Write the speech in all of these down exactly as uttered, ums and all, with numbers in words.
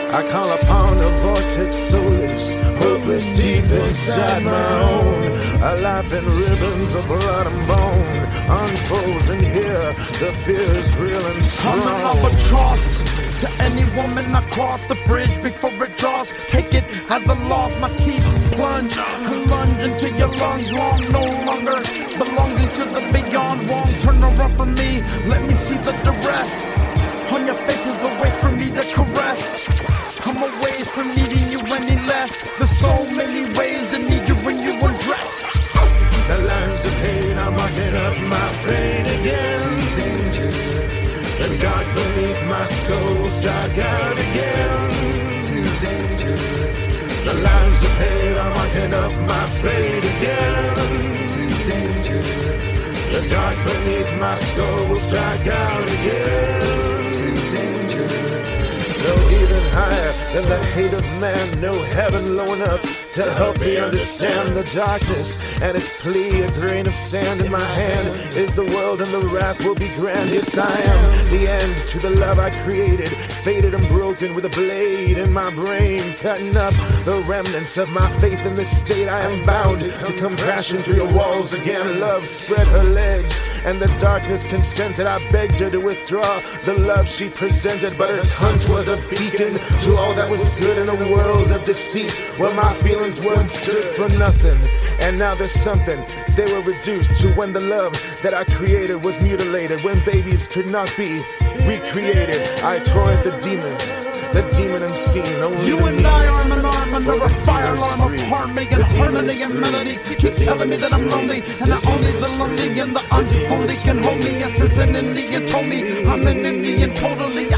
I call upon a vortex soulless, hopeless deep inside my own. A life in ribbons of blood and bone unfolds, and here the fear is real and strong. I'm an albatross to any woman I cross the bridge before it draws. Take it as a loss, my teeth plunge, lunge into your lungs. Long, no longer belonging to the beyond. Wrong, turn around from me, let me see the duress on your faces, away from me to caress. I'm away from needing you any less. There's so many ways to need you when you undress. The lines of hate are marking up my fate again. Too dangerous. The dark beneath my skull will strike out again. Too dangerous. The lines of hate are marking up my fate again. Too dangerous. The dark beneath my skull will strike out again. Too dangerous. No even higher than the hate of man, no heaven low enough to help me understand the darkness and its plea. A grain of sand in my hand is the world, and the wrath will be grand. Yes, I am the end to the love I created, faded and broken with a blade in my brain, cutting up the remnants of my faith in this state. I am bound to come crashing through your walls again. Love spread her legs, and the darkness consented. I begged her to withdraw the love she presented, but her cunt was a beacon to all that was good in a world of deceit, where my feelings weren't stood for nothing. And now there's something they were reduced to, when the love that I created was mutilated, when babies could not be recreated. I tore at the demon, the demon unseen. Only you and I arm in arm under a fire alarm of heart, making harmony and melody. Keep telling me that I'm lonely, and that only the lonely and the unholy can hold me. Yes, it's an Indian told me I'm an Indian totally.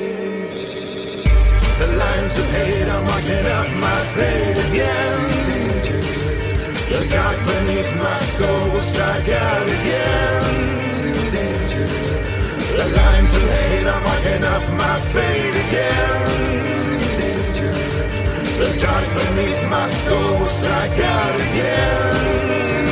The lines of hate are marking up my fate again. The dark beneath my skull will strike out again. Too dangerous. The lines of hate are marking up my fate again. Too dangerous. The dark beneath my skull will strike out again.